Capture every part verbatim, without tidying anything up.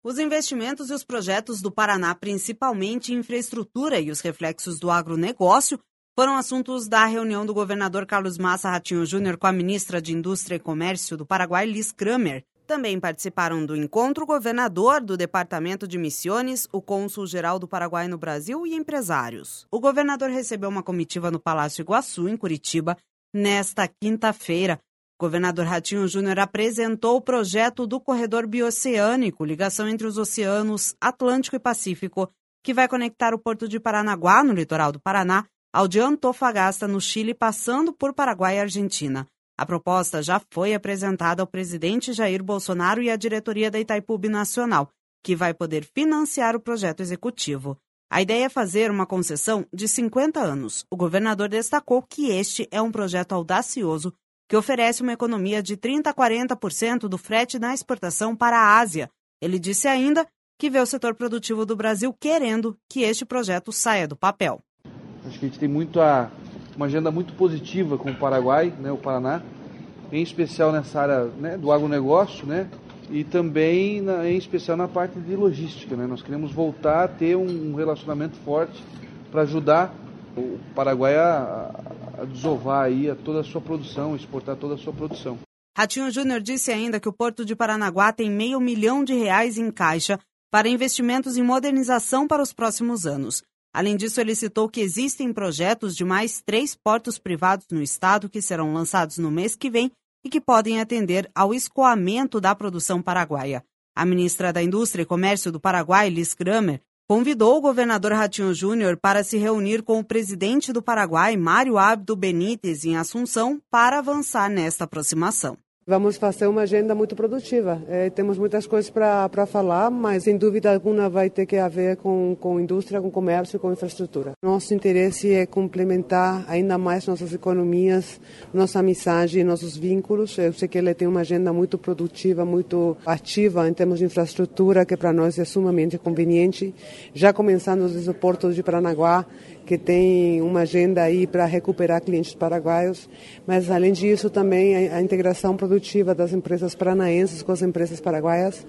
Os investimentos e os projetos do Paraná, principalmente em infraestrutura e os reflexos do agronegócio, foram assuntos da reunião do governador Carlos Massa Ratinho Júnior com a ministra de Indústria e Comércio do Paraguai, Liz Kramer. Também participaram do encontro o governador do Departamento de Missões, o cônsul-geral do Paraguai no Brasil e empresários. O governador recebeu uma comitiva no Palácio Iguaçu, em Curitiba, nesta quinta-feira. O governador Ratinho Júnior apresentou o projeto do Corredor Bioceânico, ligação entre os oceanos Atlântico e Pacífico, que vai conectar o Porto de Paranaguá, no litoral do Paraná, ao de Antofagasta, no Chile, passando por Paraguai e Argentina. A proposta já foi apresentada ao presidente Jair Bolsonaro e à diretoria da Itaipu Binacional, que vai poder financiar o projeto executivo. A ideia é fazer uma concessão de cinquenta anos. O governador destacou que este é um projeto audacioso que oferece uma economia de trinta a quarenta por cento do frete na exportação para a Ásia. Ele disse ainda que vê o setor produtivo do Brasil querendo que este projeto saia do papel. Acho que a gente tem muito a, uma agenda muito positiva com o Paraguai, né, o Paraná, em especial nessa área, né, do agronegócio, né, e também na, em especial na parte de logística. Né. Nós queremos voltar a ter um relacionamento forte para ajudar o Paraguai a, a desovar aí a toda a sua produção, exportar toda a sua produção. Ratinho Júnior disse ainda que o Porto de Paranaguá tem meio milhão de reais em caixa para investimentos em modernização para os próximos anos. Além disso, ele citou que existem projetos de mais três portos privados no estado que serão lançados no mês que vem e que podem atender ao escoamento da produção paraguaia. A ministra da Indústria e Comércio do Paraguai, Liz Kramer, convidou o governador Ratinho Júnior para se reunir com o presidente do Paraguai, Mário Abdo Benítez, em Assunção, para avançar nesta aproximação. Vamos fazer uma agenda muito produtiva. É, temos muitas coisas para falar, mas sem dúvida alguma vai ter que haver com, com indústria, com comércio e com infraestrutura. Nosso interesse é complementar ainda mais nossas economias, nossa amizade, nossos vínculos. Eu sei que ele tem uma agenda muito produtiva, muito ativa em termos de infraestrutura, que para nós é sumamente conveniente. Já começando desde o Porto de Paranaguá, que tem uma agenda aí para recuperar clientes paraguaios, mas além disso também a, a integração produtiva das empresas paranaenses com as empresas paraguaias.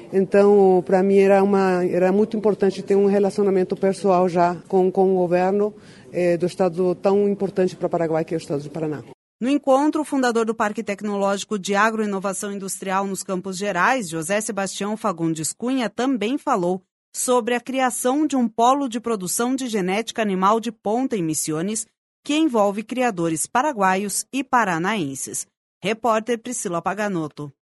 Então, para mim era, uma, era muito importante ter um relacionamento pessoal já com, com o governo eh, do estado tão importante para o Paraguai, que é o estado do Paraná. No encontro, o fundador do Parque Tecnológico de Agroinovação Industrial nos Campos Gerais, José Sebastião Fagundes Cunha, também falou sobre a criação de um polo de produção de genética animal de ponta em Misiones, que envolve criadores paraguaios e paranaenses. Repórter Priscila Paganotto.